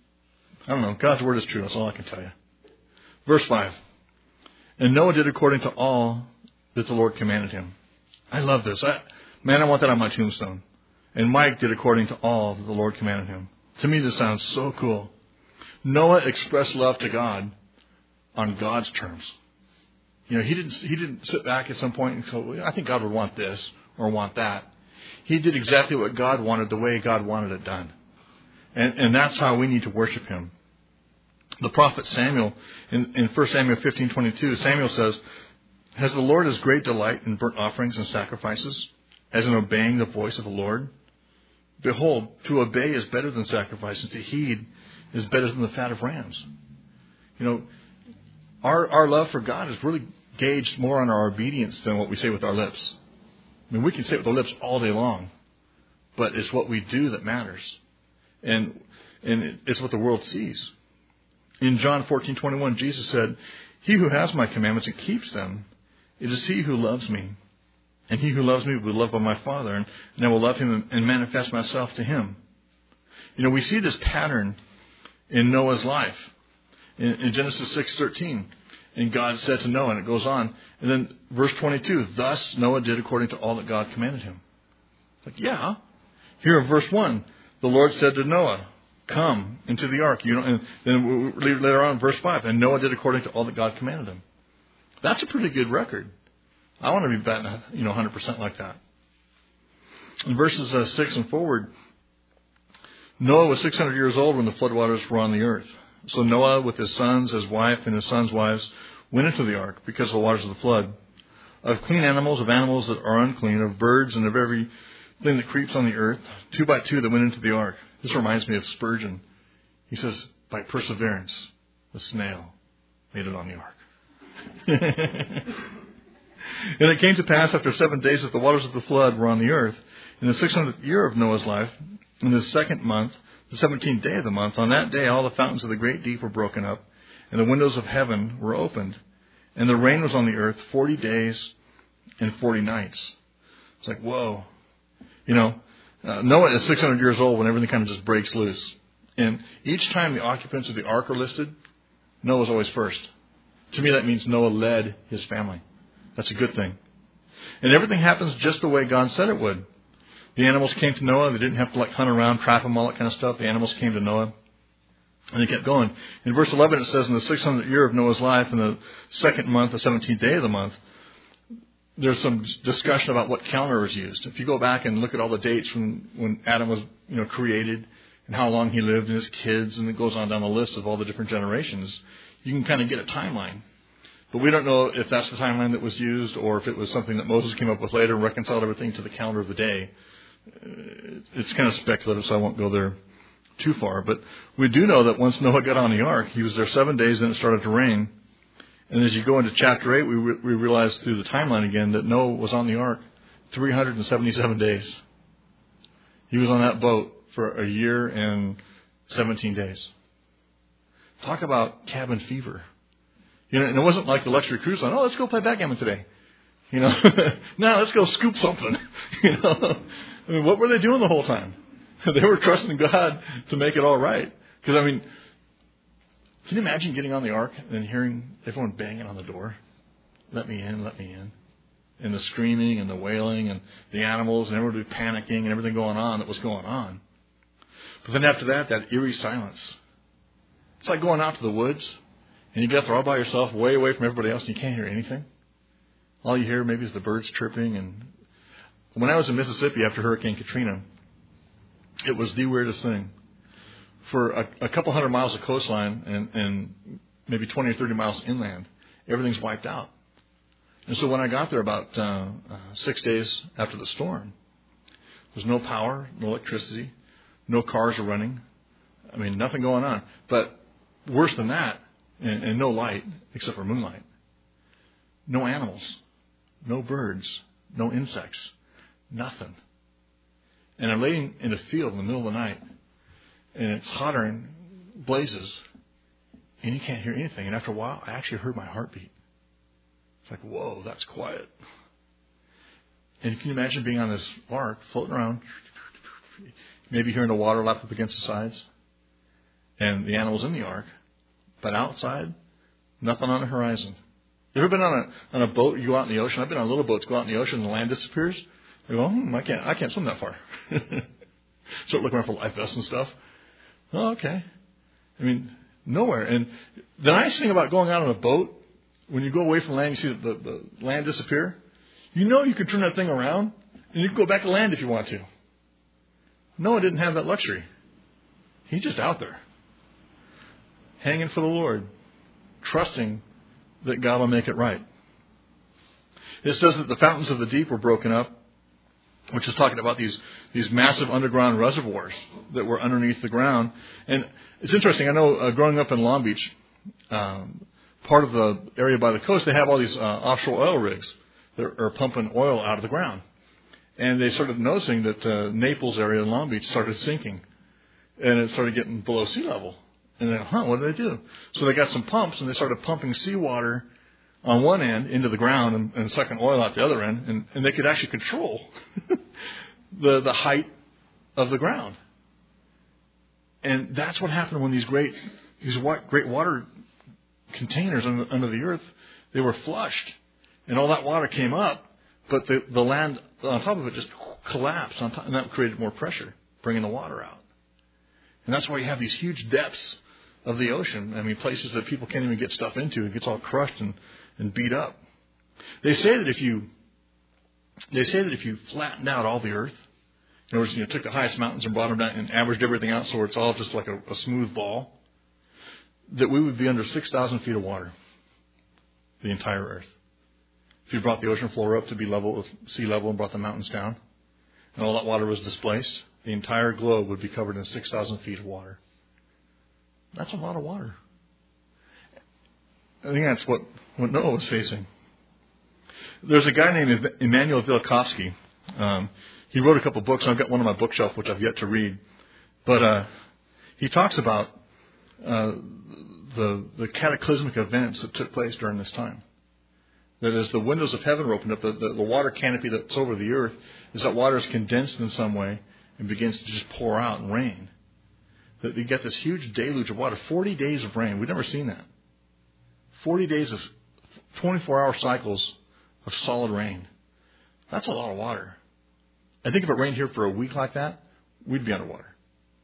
I don't know. God's word is true. That's all I can tell you. Verse five. And Noah did according to all that the Lord commanded him. I love this. I, man, I want that on my tombstone. And Mike did according to all that the Lord commanded him. To me, this sounds so cool. Noah expressed love to God on God's terms. You know, he didn't he didn't sit back at some point and go, well, I think God would want this or want that. He did exactly what God wanted, the way God wanted it done. And, and that's how we need to worship him. The prophet Samuel, in, in First Samuel fifteen twenty-two, Samuel says, has the Lord as great delight in burnt offerings and sacrifices as in obeying the voice of the Lord? Behold, to obey is better than sacrifice, and to heed is better than the fat of rams. You know, our our love for God is really gauged more on our obedience than what we say with our lips. I mean, we can say it with our lips all day long, but it's what we do that matters. And and it's what the world sees. In John fourteen twenty-one, Jesus said, "He who has my commandments and keeps them, it is he who loves me. And he who loves me will be loved by my Father, and, and I will love him and manifest myself to him." You know, we see this pattern in Noah's life. In, in Genesis six thirteen, and God said to Noah, and it goes on. And then verse twenty-two, "Thus Noah did according to all that God commanded him." It's like, yeah. Here in verse one, the Lord said to Noah, "Come into the ark." You know, and then later on, verse five, "And Noah did according to all that God commanded him." That's a pretty good record. I want to be betting, you know, one hundred percent like that. In verses uh, six and forward, Noah was six hundred years old when the floodwaters were on the earth. So Noah, with his sons, his wife, and his sons' wives, went into the ark because of the waters of the flood. Of clean animals, of animals that are unclean, of birds, and of everything that creeps on the earth, two by two they went into the ark. This reminds me of Spurgeon. He says, "By perseverance, the snail made it on the ark." And it came to pass after seven days that the waters of the flood were on the earth. In the six hundredth year of Noah's life, in the second month, the seventeenth day of the month, on that day all the fountains of the great deep were broken up, and the windows of heaven were opened. And the rain was on the earth forty days and forty nights. It's like, whoa. You know, uh, Noah is six hundred years old when everything kind of just breaks loose. And each time the occupants of the ark are listed, Noah's always first. To me, that means Noah led his family. That's a good thing. And everything happens just the way God said it would. The animals came to Noah. They didn't have to like hunt around, trap them, all that kind of stuff. The animals came to Noah. And they kept going. In verse eleven it says, in the six hundredth year of Noah's life, in the second month, the seventeenth day of the month, there's some discussion about what calendar was used. If you go back and look at all the dates from when Adam was, you know, created and how long he lived and his kids, and it goes on down the list of all the different generations, you can kind of get a timeline. But we don't know if that's the timeline that was used or if it was something that Moses came up with later and reconciled everything to the calendar of the day. It's kind of speculative, so I won't go there too far. But we do know that once Noah got on the ark, he was there seven days, and it started to rain. And as you go into chapter eight, we, re- we realize through the timeline again that Noah was on the ark three hundred seventy-seven days. He was on that boat for a year and seventeen days. Talk about cabin fever. You know, and it wasn't like the luxury cruise line. Oh, let's go play backgammon today. You know, now let's go scoop something. You know, I mean, what were they doing the whole time? They were trusting God to make it all right. Because I mean, can you imagine getting on the ark and hearing everyone banging on the door? Let me in, let me in. And the screaming and the wailing and the animals and everybody panicking and everything going on that was going on. But then after that, that eerie silence. It's like going out to the woods and you get there all by yourself, way away from everybody else, and you can't hear anything. All you hear maybe is the birds chirping. And when I was in Mississippi after Hurricane Katrina, it was the weirdest thing. For a, a couple hundred miles of coastline and, and maybe twenty or thirty miles inland, everything's wiped out. And so when I got there about uh, uh, six days after the storm, there's no power, no electricity, no cars are running. I mean, nothing going on. But worse than that, and, and no light except for moonlight. No animals, no birds, no insects, nothing. And I'm laying in a field in the middle of the night, and it's hotter and blazes, and you can't hear anything. And after a while, I actually heard my heartbeat. It's like, whoa, that's quiet. And can you imagine being on this ark, floating around, maybe hearing the water lap up against the sides, and the animals in the ark, but outside, nothing on the horizon. You ever been on a on a boat? You go out in the ocean. I've been on little boats. Go out in the ocean and the land disappears. You go, hmm, I can't. I can't swim that far. Start looking around for life vests and stuff. Oh, okay. I mean, nowhere. And the nice thing about going out on a boat, when you go away from land, you see the, the, the land disappear. You know you can turn that thing around and you can go back to land if you want to. Noah didn't have that luxury. He's just out there, hanging for the Lord, trusting that God will make it right. It says that the fountains of the deep were broken up, which is talking about these, these massive underground reservoirs that were underneath the ground. And it's interesting. I know uh, growing up in Long Beach, um, part of the area by the coast, they have all these uh, offshore oil rigs that are pumping oil out of the ground. And they started noticing that uh, Naples area in Long Beach started sinking. And it started getting below sea level. And they're, huh, what did they do? So they got some pumps, and they started pumping seawater on one end into the ground and, and sucking oil out the other end. And, and they could actually control the, the height of the ground. And that's what happened when these great these great water containers under, under the earth, they were flushed. And all that water came up, but the, the land on top of it just collapsed, on top, and that created more pressure, bringing the water out. And that's why you have these huge depths of the ocean. I mean, places that people can't even get stuff into. It gets all crushed and, and beat up. They say that if you they say that if you flattened out all the earth, in other words, you know, took the highest mountains and brought them down and averaged everything out so it's all just like a, a smooth ball, that we would be under six thousand feet of water, the entire earth. If you brought the ocean floor up to be level with sea level and brought the mountains down, and all that water was displaced, the entire globe would be covered in six thousand feet of water. That's a lot of water. I think that's what, what Noah was facing. There's a guy named Immanuel Velikovsky. Um, he wrote a couple books. I've got one on my bookshelf, which I've yet to read. But uh, he talks about uh, the, the cataclysmic events that took place during this time. That as the windows of heaven are opened up, the, the, the water canopy that's over the earth, is that water is condensed in some way and begins to just pour out and rain. That you get this huge deluge of water, forty days of rain. We've never seen that. forty days of twenty-four hour cycles of solid rain. That's a lot of water. I think if it rained here for a week like that, we'd be underwater.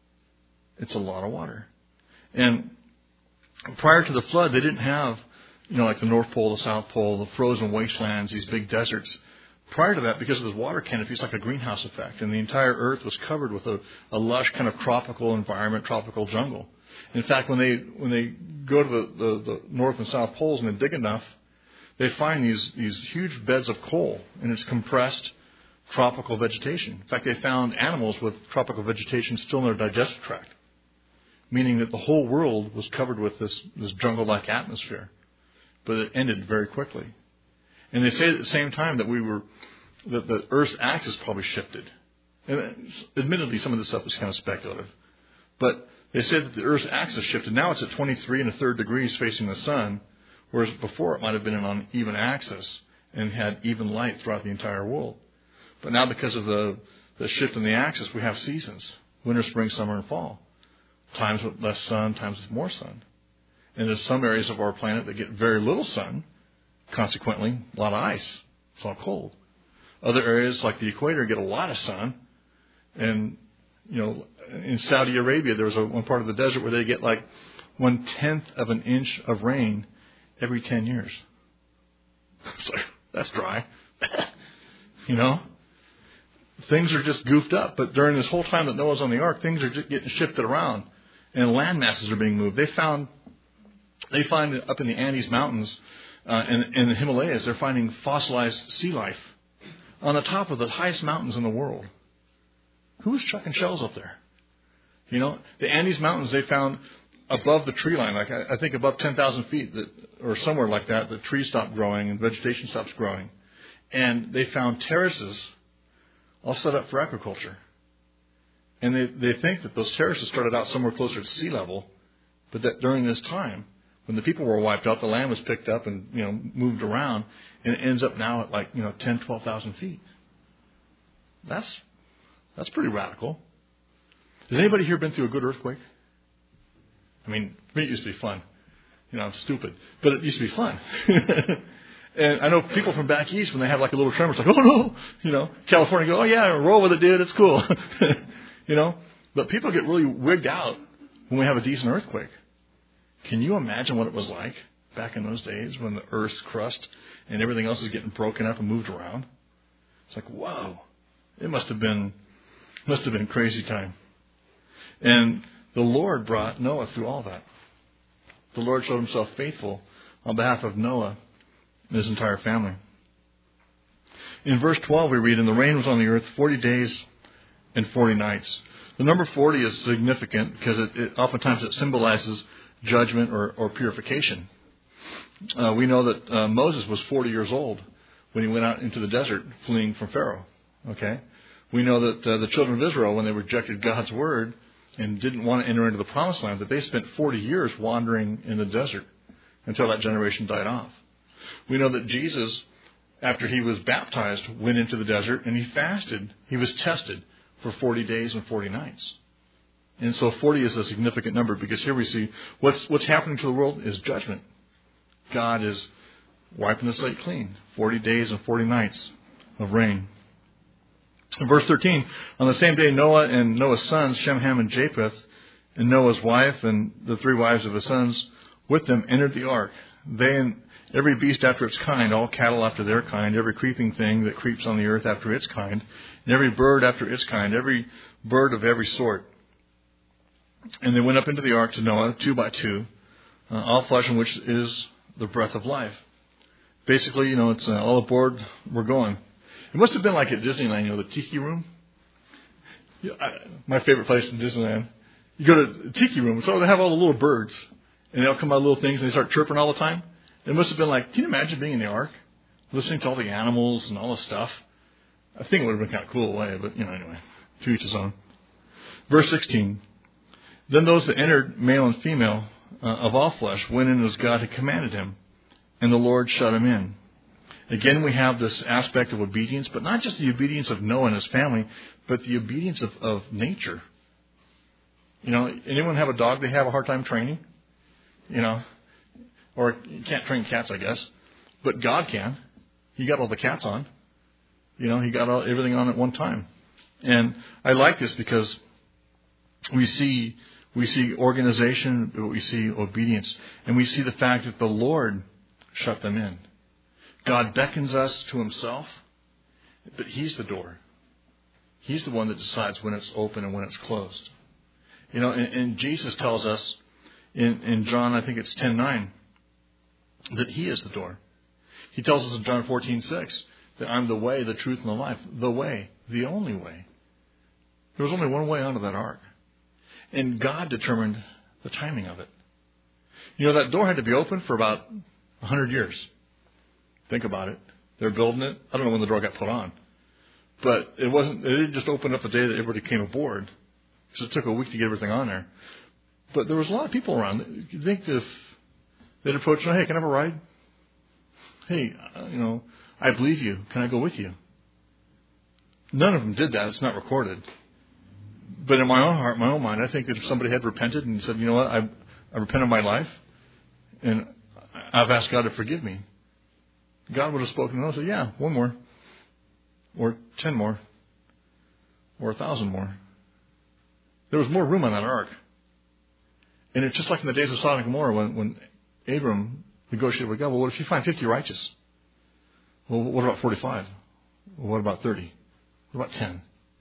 It's a lot of water. And prior to the flood, they didn't have, you know, like the North Pole, the South Pole, the frozen wastelands, these big deserts. Prior to that, because of this water canopy, it's like a greenhouse effect, and the entire earth was covered with a, a lush kind of tropical environment, tropical jungle. In fact, when they when they go to the, the, the North and South Poles and they dig enough, they find these, these huge beds of coal, and it's compressed tropical vegetation. In fact, they found animals with tropical vegetation still in their digestive tract, meaning that the whole world was covered with this, this jungle-like atmosphere. But it ended very quickly. And they say at the same time that we were that the Earth's axis probably shifted. And admittedly, some of this stuff is kind of speculative. But they said that the Earth's axis shifted. Now it's at twenty-three and a third degrees facing the sun, whereas before it might have been on an even axis and had even light throughout the entire world. But now because of the, the shift in the axis, we have seasons: winter, spring, summer, and fall. Times with less sun, times with more sun. And there's some areas of our planet that get very little sun. Consequently, a lot of ice. It's all cold. Other areas like the equator get a lot of sun. And, you know, in Saudi Arabia, there was a, one part of the desert where they get like one-tenth of an inch of rain every ten years. It's like, that's dry. You know? Things are just goofed up. But during this whole time that Noah's on the ark, things are just getting shifted around. And land masses are being moved. They found, they find up in the Andes Mountains, Uh, in, in the Himalayas, they're finding fossilized sea life on the top of the highest mountains in the world. Who's chucking shells up there? You know, the Andes Mountains, they found above the tree line, like I, I think above ten thousand feet, that, or somewhere like that, the trees stop growing and vegetation stops growing. And they found terraces all set up for agriculture. And they, they think that those terraces started out somewhere closer to sea level, but that during this time, when the people were wiped out, the land was picked up and, you know, moved around, and it ends up now at like, you know, ten, twelve thousand feet. That's that's pretty radical. Has anybody here been through a good earthquake? I mean, for me it used to be fun. You know, I'm stupid, but it used to be fun. And I know people from back east, when they have like a little tremor, it's like, oh no, you know, California go, oh yeah, roll with it, dude, it's cool. You know, but people get really wigged out when we have a decent earthquake. Can you imagine what it was like back in those days when the earth's crust and everything else is getting broken up and moved around? It's like, whoa, it must have been, must have been a crazy time. And the Lord brought Noah through all that. The Lord showed himself faithful on behalf of Noah and his entire family. In verse twelve we read, and the rain was on the earth forty days and forty nights. The number forty is significant because it, it oftentimes it symbolizes judgment or, or purification. Uh, we know that uh, Moses was forty years old when he went out into the desert fleeing from Pharaoh. Okay? We know that uh, the children of Israel, when they rejected God's word and didn't want to enter into the promised land, that they spent forty years wandering in the desert until that generation died off. We know that Jesus, after he was baptized, went into the desert and he fasted. He was tested for forty days and forty nights. And so forty is a significant number, because here we see what's what's happening to the world is judgment. God is wiping the slate clean. forty days and forty nights of rain. In verse thirteen, on the same day Noah and Noah's sons, Shem, Ham, and Japheth, and Noah's wife and the three wives of his sons with them entered the ark. They and every beast after its kind, all cattle after their kind, every creeping thing that creeps on the earth after its kind, and every bird after its kind, every bird of every sort. And they went up into the ark to Noah, two by two, uh, all flesh in which is the breath of life. Basically, you know, it's uh, all aboard, we're going. It must have been like at Disneyland, you know, the Tiki Room. Yeah, I, my favorite place in Disneyland. You go to the Tiki Room, so they have all the little birds, and they'll come out little things, and they start chirping all the time. It must have been like, can you imagine being in the ark, listening to all the animals and all the stuff? I think it would have been kind of cool way, but, you know, anyway, to each his own. Verse sixteen, then those that entered, male and female, uh, of all flesh, went in as God had commanded him, and the Lord shut him in. Again, we have this aspect of obedience, but not just the obedience of Noah and his family, but the obedience of, of nature. You know, anyone have a dog they have a hard time training? You know, or you can't train cats, I guess, but God can. He got all the cats on. You know, he got all, everything on at one time. And I like this because we see we see organization, but we see obedience, and we see the fact that the Lord shut them in. God beckons us to himself, but he's the door. He's the one that decides when it's open and when it's closed. You know, and, and Jesus tells us in, in John, I think it's ten nine, that he is the door. He tells us in John fourteen six that I'm the way, the truth, and the life. The way, the only way. There was only one way onto that ark. And God determined the timing of it. You know, that door had to be open for about one hundred years. Think about it. They're building it. I don't know when the door got put on. But it wasn't, it didn't just open up the day that everybody came aboard. So it took a week to get everything on there. But there was a lot of people around. You think if they'd approach them, hey, can I have a ride? Hey, you know, I believe you. Can I go with you? None of them did that. It's not recorded. But in my own heart, my own mind, I think that if somebody had repented and said, you know what, I, I repent of my life, and I've asked God to forgive me, God would have spoken and said, yeah, one more, or ten more, or a thousand more. There was more room on that ark. And it's just like in the days of Sodom and Gomorrah when, when Abram negotiated with God. Well, what if you find fifty righteous? Well, what about forty-five? Well, what about thirty? What about ten?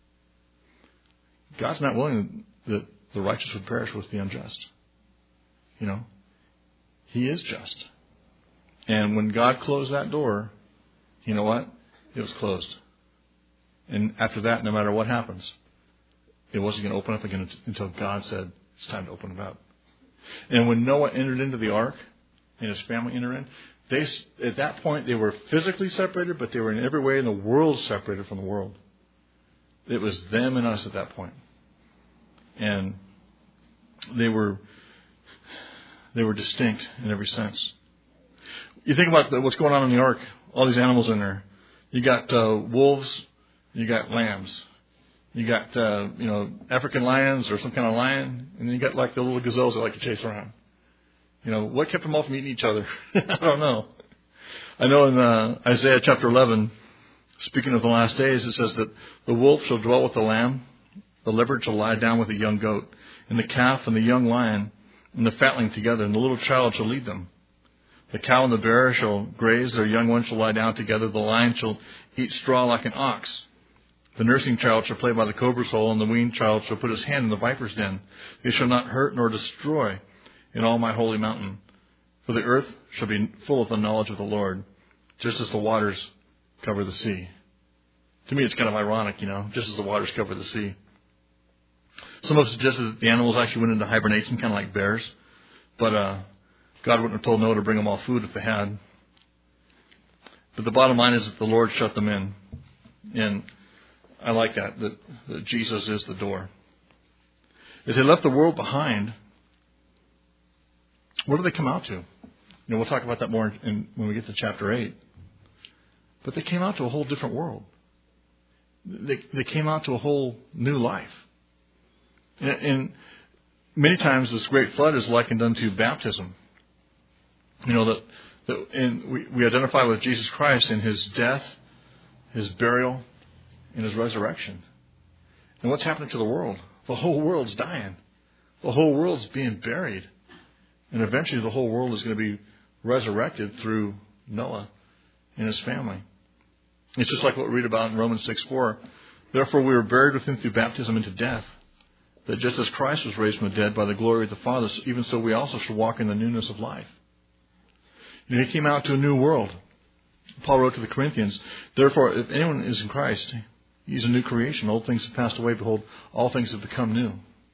God's not willing that the righteous would perish with the unjust. You know, he is just. And when God closed that door, you know what? It was closed. And after that, no matter what happens, it wasn't going to open up again until God said, it's time to open it up. And when Noah entered into the ark and his family entered in, they, at that point, they were physically separated, but they were in every way in the world separated from the world. It was them and us at that point. And they were they were distinct in every sense. You think about the, what's going on in the ark, all these animals in there. You got uh, wolves, you got lambs. You got, uh, you know, African lions or some kind of lion, and then you got like the little gazelles that like to chase around. You know, what kept them all from eating each other? I don't know. I know in uh, Isaiah chapter eleven, speaking of the last days, it says that the wolf shall dwell with the lamb, the leopard shall lie down with the young goat, and the calf and the young lion and the fatling together, and the little child shall lead them. The cow and the bear shall graze, their young ones shall lie down together, the lion shall eat straw like an ox. The nursing child shall play by the cobra's hole, and the weaned child shall put his hand in the viper's den. They shall not hurt nor destroy in all my holy mountain. For the earth shall be full of the knowledge of the Lord, just as the waters cover the sea. To me, it's kind of ironic, you know, just as the waters cover the sea. Some have suggested that the animals actually went into hibernation, kind of like bears. But uh, God wouldn't have told Noah to bring them all food if they had. But the bottom line is that the Lord shut them in. And I like that, that, that Jesus is the door. As they left the world behind, what do they come out to? You know, we'll talk about that more in, when we get to chapter eight. But they came out to a whole different world. They, they came out to a whole new life. And, and many times this great flood is likened unto baptism. You know, that, that and we, we identify with Jesus Christ in his death, his burial, and his resurrection. And what's happening to the world? The whole world's dying. The whole world's being buried. And eventually the whole world is going to be resurrected through Noah and his family. It's just like what we read about in Romans six four. Therefore we were buried with him through baptism into death, that just as Christ was raised from the dead by the glory of the Father, even so we also should walk in the newness of life. You know, he came out to a new world. Paul wrote to the Corinthians, therefore if anyone is in Christ, he's a new creation. Old things have passed away. Behold, all things have become new.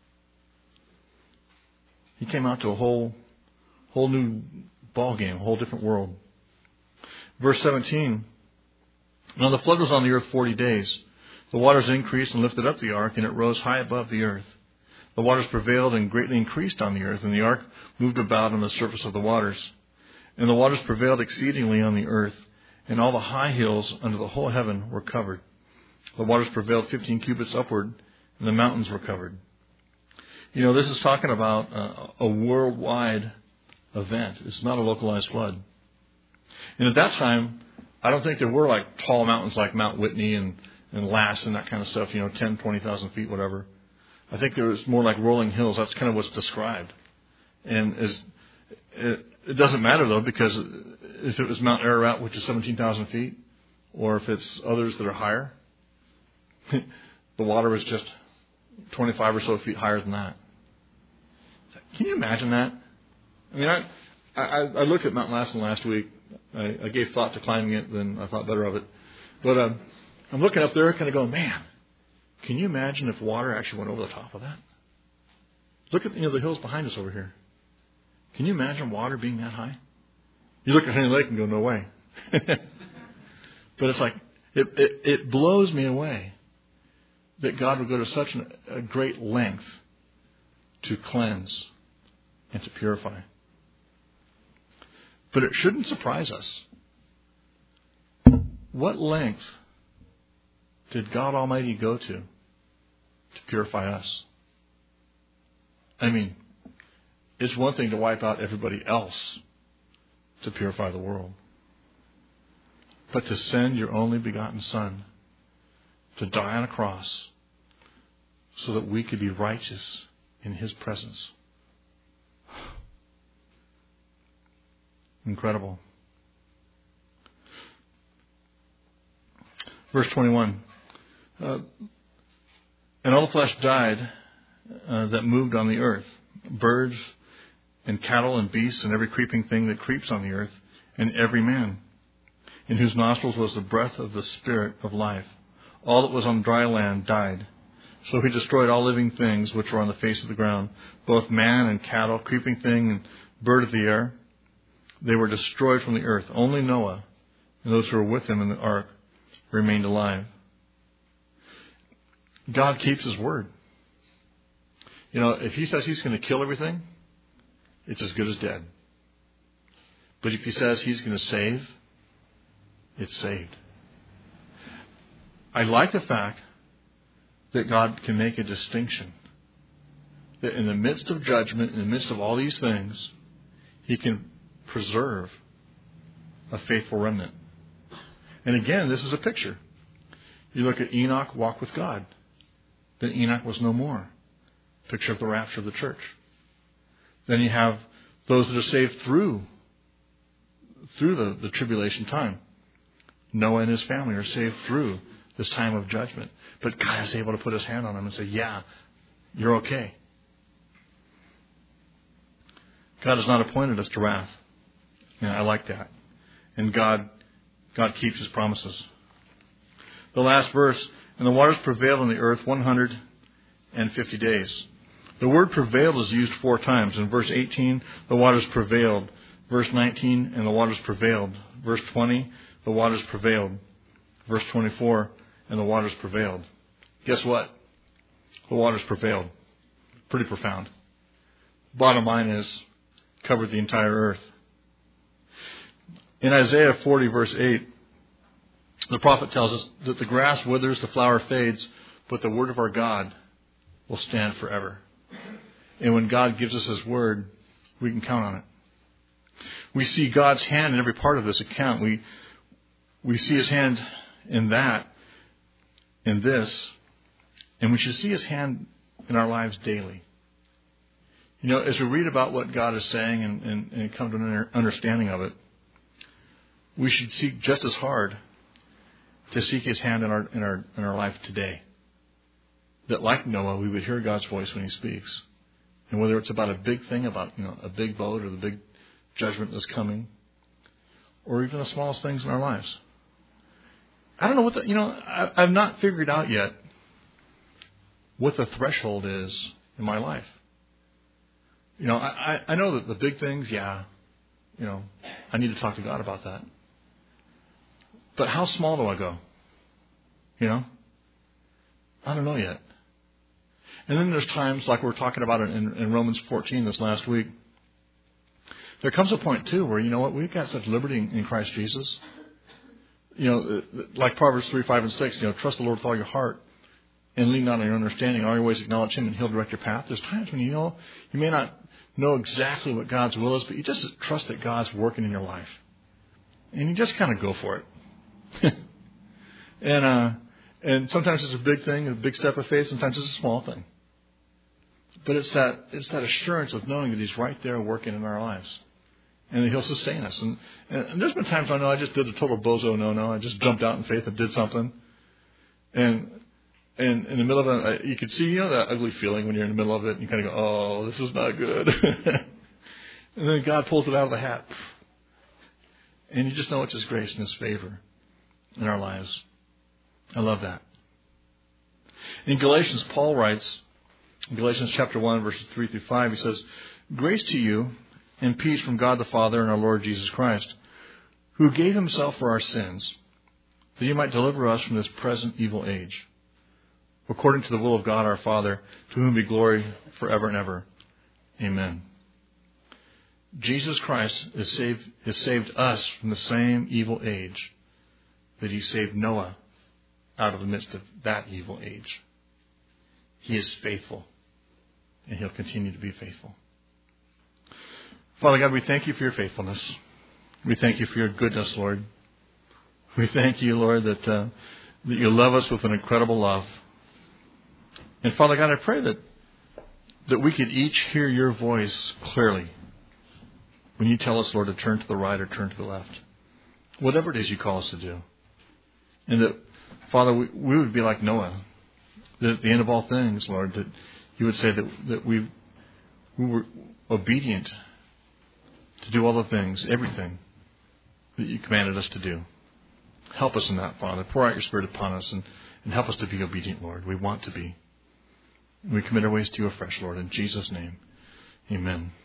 He came out to a whole, whole new ball game, a whole different world. Verse seventeen. Now the flood was on the earth forty days. The waters increased and lifted up the ark, and it rose high above the earth. The waters prevailed and greatly increased on the earth, and the ark moved about on the surface of the waters. And the waters prevailed exceedingly on the earth, and all the high hills under the whole heaven were covered. The waters prevailed fifteen cubits upward, and the mountains were covered. You know, this is talking about a, a worldwide event. It's not a localized flood. And at that time, I don't think there were like tall mountains like Mount Whitney and, and Lass and that kind of stuff, you know, ten, twenty thousand feet, whatever. I think there was more like rolling hills. That's kind of what's described. And as, it, it doesn't matter, though, because if it was Mount Ararat, which is seventeen thousand feet, or if it's others that are higher, the water is just twenty-five or so feet higher than that. Can you imagine that? I mean, I I, I looked at Mount Lassen last week. I, I gave thought to climbing it, then I thought better of it. But uh, I'm looking up there, kind of going, man, can you imagine if water actually went over the top of that? Look at you know the hills behind us over here. Can you imagine water being that high? You look at Honey Lake and go, no way. But it's like, it, it, it blows me away that God would go to such an, a great length to cleanse and to purify. But it shouldn't surprise us. What length did God Almighty go to to purify us? I mean, it's one thing to wipe out everybody else to purify the world. But to send your only begotten Son to die on a cross so that we could be righteous in his presence. Incredible. Verse twenty-one. Uh, and all the flesh died uh, that moved on the earth, birds and cattle and beasts and every creeping thing that creeps on the earth, and every man, in whose nostrils was the breath of the Spirit of life. All that was on dry land died. So he destroyed all living things which were on the face of the ground, both man and cattle, creeping thing and bird of the air. They were destroyed from the earth. Only Noah and those who were with him in the ark remained alive. God keeps his word. You know, if he says he's going to kill everything, it's as good as dead. But if he says he's going to save, it's saved. I like the fact that God can make a distinction. That in the midst of judgment, in the midst of all these things, he can preserve a faithful remnant. And again, this is a picture. You look at Enoch, walk with God. Then Enoch was no more. Picture of the rapture of the church. Then you have those that are saved through through the, the tribulation time. Noah and his family are saved through this time of judgment. But God is able to put his hand on them and say, yeah, you're okay. God has not appointed us to wrath. Yeah, I like that. And God, God keeps his promises. The last verse, and the waters prevailed on the earth one hundred fifty days. The word prevailed is used four times. In verse eighteen, the waters prevailed. Verse nineteen, and the waters prevailed. Verse twenty, the waters prevailed. Verse twenty-four, and the waters prevailed. guess what? The waters prevailed. Pretty profound. Bottom line is, covered the entire earth. In Isaiah forty, verse eight, the prophet tells us that the grass withers, the flower fades, but the word of our God will stand forever. And when God gives us His word, we can count on it. We see God's hand in every part of this account. We we see His hand in that, in this, and we should see His hand in our lives daily. You know, as we read about what God is saying and, and, and come to an understanding of it, we should seek just as hard to seek His hand in our in our in our life today. That, like Noah, we would hear God's voice when He speaks, and whether it's about a big thing, about you know a big boat or the big judgment that's coming, or even the smallest things in our lives. I don't know what the you know I, I've not figured out yet what the threshold is in my life. You know, I, I know that the big things, yeah, you know, I need to talk to God about that. But how small do I go? You know? I don't know yet. And then there's times, like we were talking about in, in Romans fourteen this last week, there comes a point, too, where, you know what, we've got such liberty in, in Christ Jesus. You know, like Proverbs three, five, and six, you know, trust the Lord with all your heart and lean not on your understanding. All your ways acknowledge Him and He'll direct your path. There's times when, you know, you may not know exactly what God's will is, but you just trust that God's working in your life. And you just kind of go for it. and uh, and sometimes it's a big thing, a big step of faith. Sometimes it's a small thing. But it's that it's that assurance of knowing that He's right there working in our lives. And that He'll sustain us. And, and, and there's been times I know I just did a total bozo no-no. I just jumped out in faith and did something. And and in the middle of it, you could see, you know, that ugly feeling when you're in the middle of it. And you kind of go, oh, this is not good. And then God pulls it out of the hat. And you just know it's His grace and His favor in our lives. I love that. In Galatians, Paul writes, in Galatians chapter one, verses three through five, he says, grace to you and peace from God the Father and our Lord Jesus Christ, who gave Himself for our sins, that He might deliver us from this present evil age, according to the will of God our Father, to whom be glory forever and ever. Amen. Jesus Christ has saved, has saved us from the same evil age that He saved Noah out of the midst of that evil age. He is faithful, and He'll continue to be faithful. Father God, we thank You for Your faithfulness. We thank You for Your goodness, Lord. We thank You, Lord, that, uh, that You love us with an incredible love. And Father God, I pray that, that we could each hear Your voice clearly when You tell us, Lord, to turn to the right or turn to the left. Whatever it is You call us to do. And that, Father, we, we would be like Noah. That at the end of all things, Lord, that You would say that, that we, we were obedient to do all the things, everything that You commanded us to do. Help us in that, Father. Pour out Your Spirit upon us and, and help us to be obedient, Lord. We want to be. We commit our ways to You afresh, Lord. In Jesus' name, amen.